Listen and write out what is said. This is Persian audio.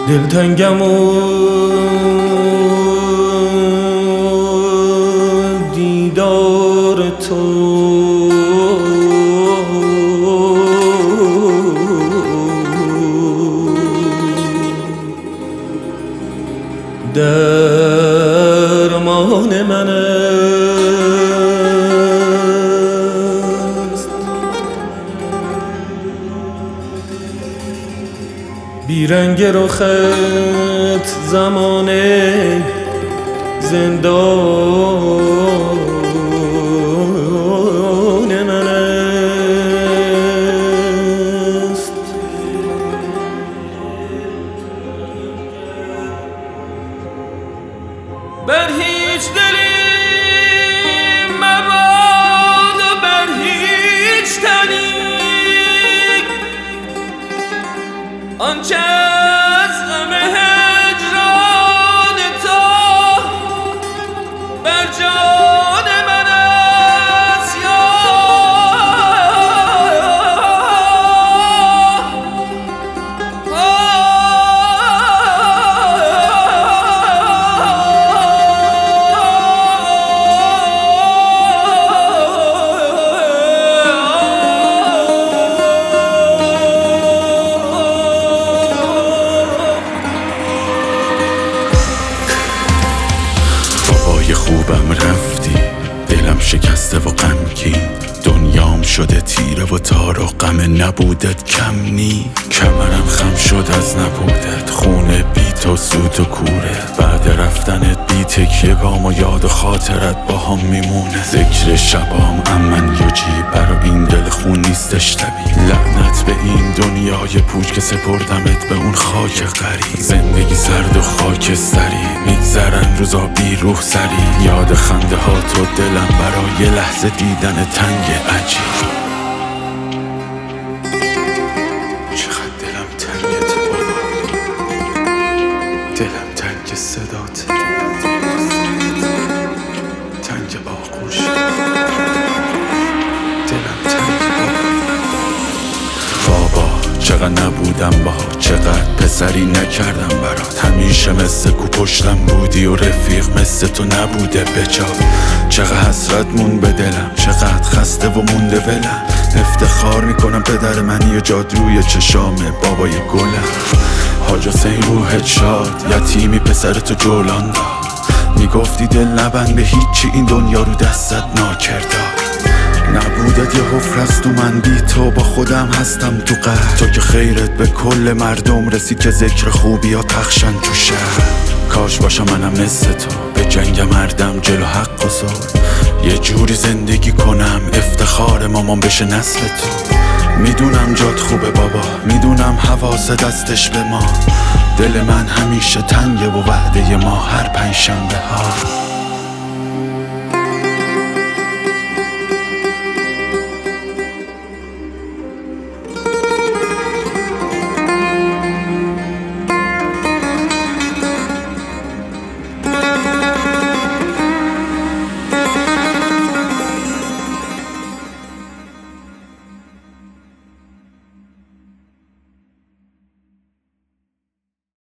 دلتنگم و دیدار تو درمان من است. بیرنگ رخت زمانه زندان من است. بر هیچ دلی مباد و بر هیچ تنی آنچه از غم هجران تو بر جان من است. بابای خوبم رفتی، دلم شکسته و غمگین، دنیام شده تیره و تار و غم نبودت کم نی. کمرم خم شد از نبودت، خونه بی تو سوت و کوره، بعد رفتنت بی تکیه گام و یاد و خاطرت با هم میمونه. ذکر شبام امن یوجی برا این دل خون نیستش طبیعی. لعنت به این دنیای پوچ که سپردمت به اون خاک غریب. زندگی سرد و خاکستری، میگذرن روزا بی روح سری. یاد خنده ها تو دلم برای لحظه دیدن تنگ عجیب. چقدر دلم تنگت بابا، دلم تنگ صدات، تنگ آغوش، دلم تنگ بابا. چقدر نبودم باها، چقدر پسری نکردم برات. همیشه مثل کو پشتم بودی و رفیق مثل تو نبوده بجا. چقدر حسرت مون به دلم، چقدر خسته و مونده ولم. افتخار میکنم پدر منی و جاد روی چشامه بابای گلم. حاج حسین روحت شاد، یتیمی پسر تو جولان داد. میگفتی دل نبند به هیچی، این دنیا رو دستت ناکرداد. نبودت یه حفرست و من بی تو با خودم هستم تو قهر. تو که خیرت به کل مردم رسید که ذکر خوبی ها پخشن تو شهر. کاش باشم منم مثل تو، به جنگ مردم جلو حق و زور. یه جوری زندگی کنم افتخار مامان بشه نسل تو. میدونم جات خوبه بابا، میدونم حواس دستش به ما. دل من همیشه تنگه و وعده ما هر پنجشنبه ها.